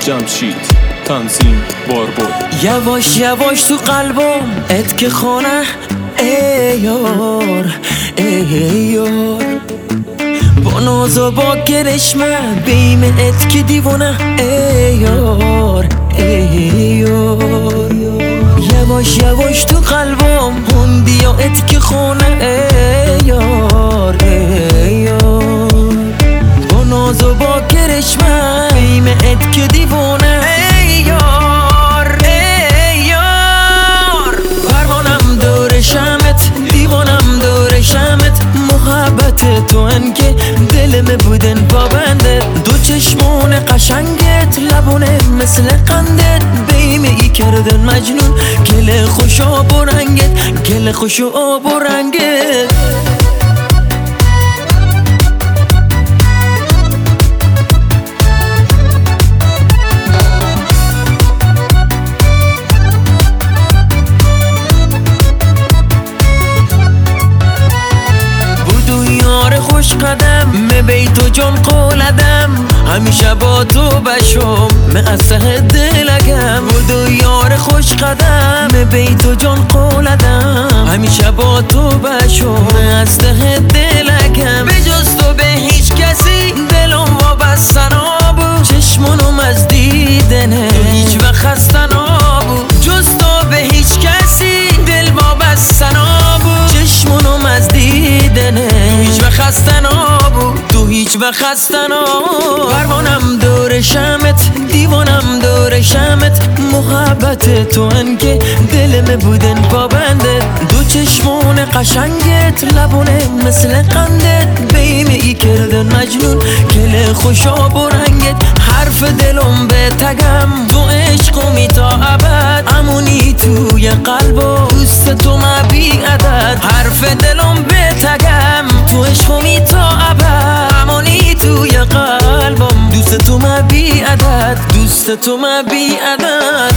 جمشید تنظیم باربود. یواش یواش تو قلبم ات که خانه ای یار ای یار، با ناز و با کرشمه بیم ات که دیوانه ای یار ای یار. یواش یواش تو قلبم هندی و ات که خانه ای یار ای یار، با ناز و با کرشمه بیم ات که دیوانه ای یار ای یار. پروانم دور شمت دیوانم دور شمت، محبت تو انکه دلم بودن پابنده، دو چشمون قشنگت لبونه مثل قندت، بیمه ای کردن مجنون گل خوش آب و رنگت، گل خوش آب و رنگت. خوش قدم می بیت و جان قولدم، همیشه با تو بشم می از ته دلگم. بودو یار خوش قدم می بیت و جان قولدم، همیشه با تو بشم می از ته دلگم. به جز تو به هیچ کسی دلم وابسته نبود، چشمونم از دیدنه هیچ وقت خسته نبود. جز تو به هیچ کسی دل وابسته نبود، چشمونم از دیدنه هیچ وقت خسته نبود، تو هیچ وقت خسته نبود. پروانم دور شمت دیوانم دور شمت، محبت تو انکه دلم بودن پابنده، دو چشمون قشنگت لبونه مثل قندت، بیمه ای کردن مجنون گل خوش آب و رنگت. حرف دلم به تگم تو عشقمی تا ابد، امونی توی قلبم دوست تو ما بی عدد. حرف دلم به تگم تو عشقمی تا ابد، امونی توی قلبم دوست تو ما بی عدد، دوست تو ما بی عدد.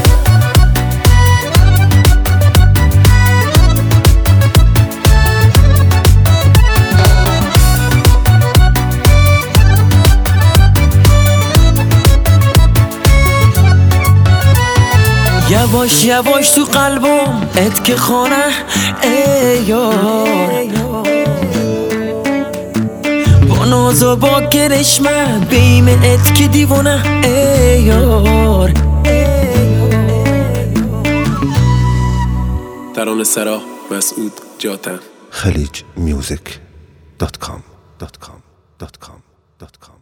یواش یواش تو قلبم ات که خانه ای یار، با ناز و با کرشمه بیم ات که دیوانه ای یار. ترانه سرا مسعود جاتن. خلیج music.com